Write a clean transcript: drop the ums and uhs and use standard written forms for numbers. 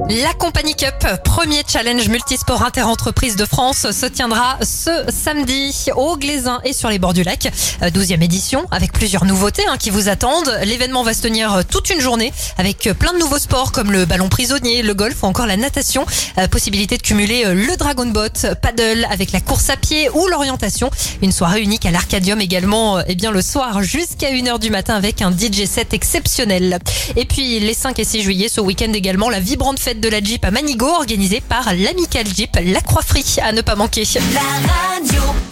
La Compagnie Cup, premier challenge multisport interentreprises de France, se tiendra ce samedi au Glaisin et sur les bords du lac. 12e édition avec plusieurs nouveautés qui vous attendent. L'événement va se tenir toute une journée avec plein de nouveaux sports comme le ballon prisonnier, le golf ou encore la natation. Possibilité de cumuler le dragon boat, paddle avec la course à pied ou l'orientation. Une soirée unique à l'Arcadium également le soir jusqu'à 1h du matin avec un DJ set exceptionnel. Et puis les 5 et 6 juillet, ce week-end également, la vibrante fête de la Jeep à Manigot organisée par l'Amical Jeep, la Croix-Frie à ne pas manquer. La radio.